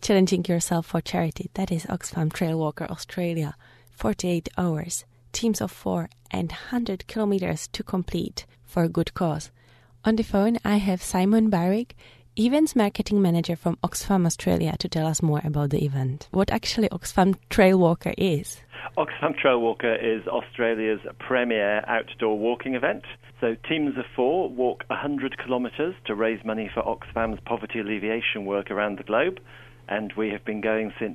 challenging yourself for charity. That is Oxfam Trail Walker Australia. 48 hours, teams of 4 and 100 kilometers to complete for a good cause. On the phone, I have Simon Barrick, Events Marketing Manager from Oxfam Australia, to tell us more about the event. What actually Oxfam Trail Walker is? Oxfam Trail Walker is Australia's premier outdoor walking event. So teams of 4 walk 100 kilometres to raise money for Oxfam's poverty alleviation work around the globe. And we have been going since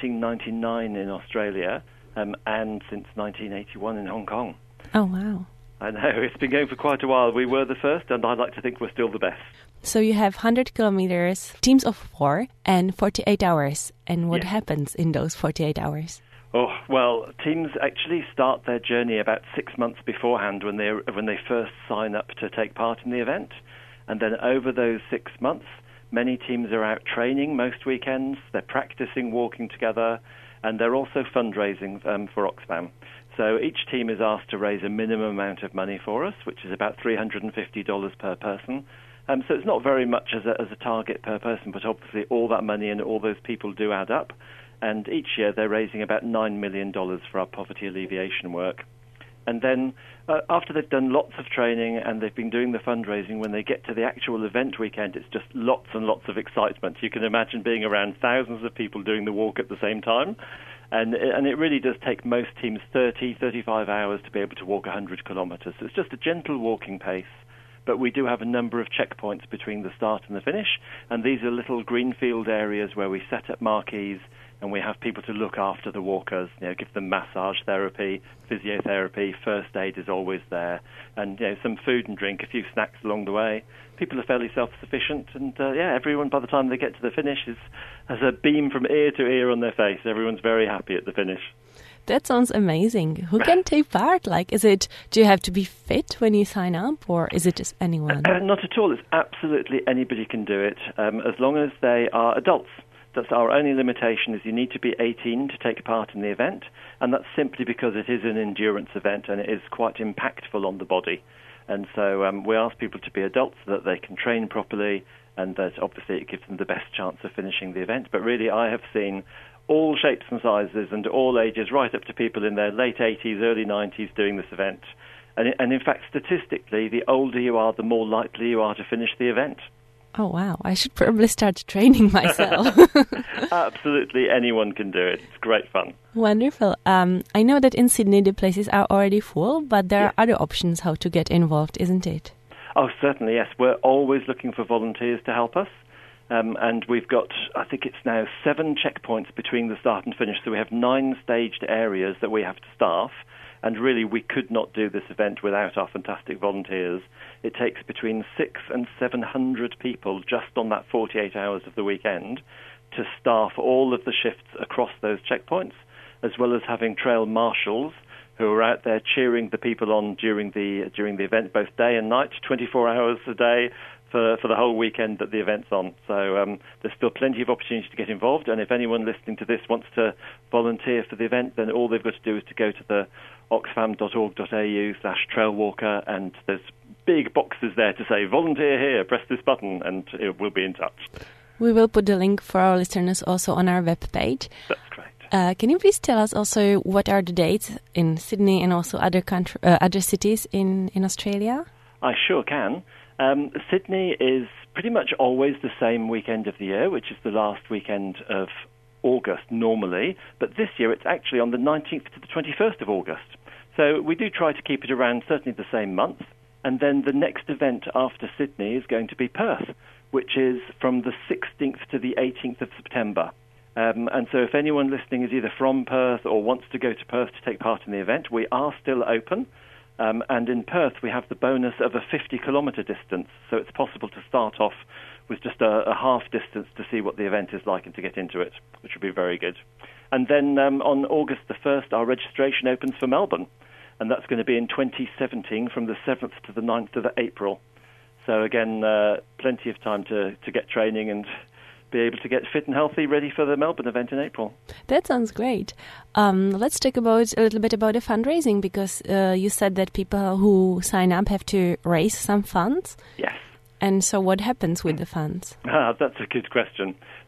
1999 in Australia and since 1981 in Hong Kong. Oh, wow. I know, it's been going for quite a while. We were the first, and I'd like to think we're still the best. So you have 100 kilometers, teams of 4, and 48 hours. And what happens in those 48 hours? Oh, well, teams actually start their journey about 6 months beforehand when they first sign up to take part in the event. And then over those 6 months, many teams are out training most weekends. They're practicing walking together, and they're also fundraising for Oxfam. So each team is asked to raise a minimum amount of money for us, which is about $350 per person. So it's not very much as a target per person, but obviously all that money and all those people do add up. And each year they're raising about $9 million for our poverty alleviation work. And then after they've done lots of training and they've been doing the fundraising, when they get to the actual event weekend, it's just lots and lots of excitement. You can imagine being around thousands of people doing the walk at the same time. And it really does take most teams 35 hours to be able to walk 100 kilometres. So it's just a gentle walking pace. But we do have a number of checkpoints between the start and the finish. And these are little greenfield areas where we set up marquees and we have people to look after the walkers, give them massage therapy, physiotherapy, first aid is always there, and some food and drink, a few snacks along the way. People are fairly self-sufficient, and everyone by the time they get to the finish has a beam from ear to ear on their face. Everyone's very happy at the finish. That sounds amazing. Who can take part? Do you have to be fit when you sign up, or is it just anyone? Not at all. It's absolutely anybody can do it, as long as they are adults. That's our only limitation, is you need to be 18 to take part in the event, and that's simply because it is an endurance event and it is quite impactful on the body. And so we ask people to be adults so that they can train properly, and that obviously it gives them the best chance of finishing the event. But really, I have seen all shapes and sizes and all ages, right up to people in their late 80s, early 90s doing this event. And in fact, statistically, the older you are, the more likely you are to finish the event. Oh, wow. I should probably start training myself. Absolutely anyone can do it. It's great fun. Wonderful. I know that in Sydney the places are already full, but there are other options how to get involved, isn't it? Oh, certainly, yes. We're always looking for volunteers to help us. And we've got, I think it's now 7 checkpoints between the start and finish. So we have 9 staged areas that we have to staff. And really, we could not do this event without our fantastic volunteers. It takes between 600 and 700 people just on that 48 hours of the weekend to staff all of the shifts across those checkpoints, as well as having trail marshals who are out there cheering the people on during the event, both day and night, 24 hours a day for the whole weekend that the event's on. So there's still plenty of opportunity to get involved, and if anyone listening to this wants to volunteer for the event, then all they've got to do is to go to the oxfam.org.au/trailwalker, and there's big boxes there to say, volunteer here, press this button, and we'll be in touch. We will put the link for our listeners also on our webpage. That's great. Can you please tell us also what are the dates in Sydney and also other cities in Australia? I sure can. Sydney is pretty much always the same weekend of the year, which is the last weekend of August normally, but this year it's actually on the 19th to the 21st of August. So we do try to keep it around certainly the same month. And then the next event after Sydney is going to be Perth, which is from the 16th to the 18th of September. And so if anyone listening is either from Perth or wants to go to Perth to take part in the event, we are still open. And in Perth, we have the bonus of a 50-kilometre distance. So it's possible to start off with just a half distance to see what the event is like and to get into it, which would be very good. And then on August the 1st, our registration opens for Melbourne. And that's going to be in 2017 from the 7th to the 9th of April. So again, plenty of time to get training and be able to get fit and healthy, ready for the Melbourne event in April. That sounds great. Let's talk a little bit about the fundraising, because you said that people who sign up have to raise some funds. Yes. And so what happens with the funds? That's a good question.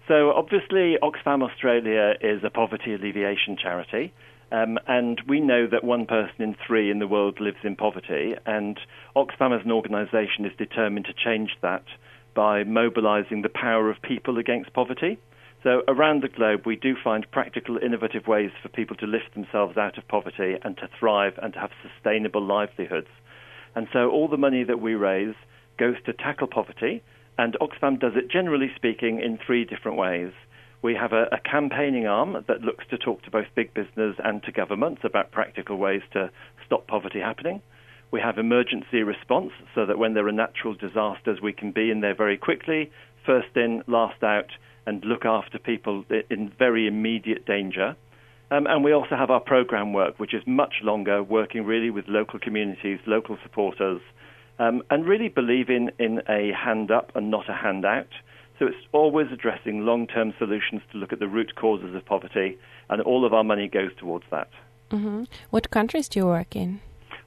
So obviously Oxfam Australia is a poverty alleviation charity. And we know that 1 person in 3 in the world lives in poverty, and Oxfam as an organisation is determined to change that by mobilising the power of people against poverty. So around the globe, we do find practical, innovative ways for people to lift themselves out of poverty and to thrive and to have sustainable livelihoods. And so all the money that we raise goes to tackle poverty, and Oxfam does it, generally speaking, in 3 different ways. We have a campaigning arm that looks to talk to both big business and to governments about practical ways to stop poverty happening. We have emergency response, so that when there are natural disasters, we can be in there very quickly, first in, last out, and look after people in very immediate danger. And we also have our program work, which is much longer, working really with local communities, local supporters, and really believe in a hand up and not a handout. So it's always addressing long-term solutions to look at the root causes of poverty, and all of our money goes towards that. Mm-hmm. What countries do you work in?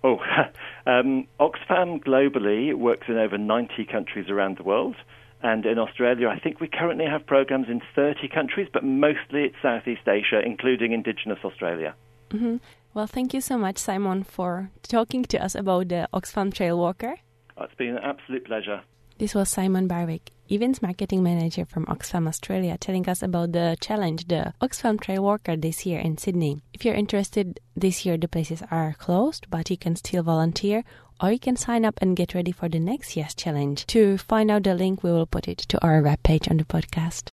Oxfam globally works in over 90 countries around the world, and in Australia I think we currently have programs in 30 countries, but mostly it's Southeast Asia, including Indigenous Australia. Mm-hmm. Well, thank you so much, Simon, for talking to us about the Oxfam Trail Walker. It's been an absolute pleasure. This was Simon Barwick, Events Marketing Manager from Oxfam Australia, telling us about the challenge, the Oxfam Trail Walker this year in Sydney. If you're interested, this year the places are closed, but you can still volunteer, or you can sign up and get ready for the next year's challenge. To find out the link, we will put it to our webpage on the podcast.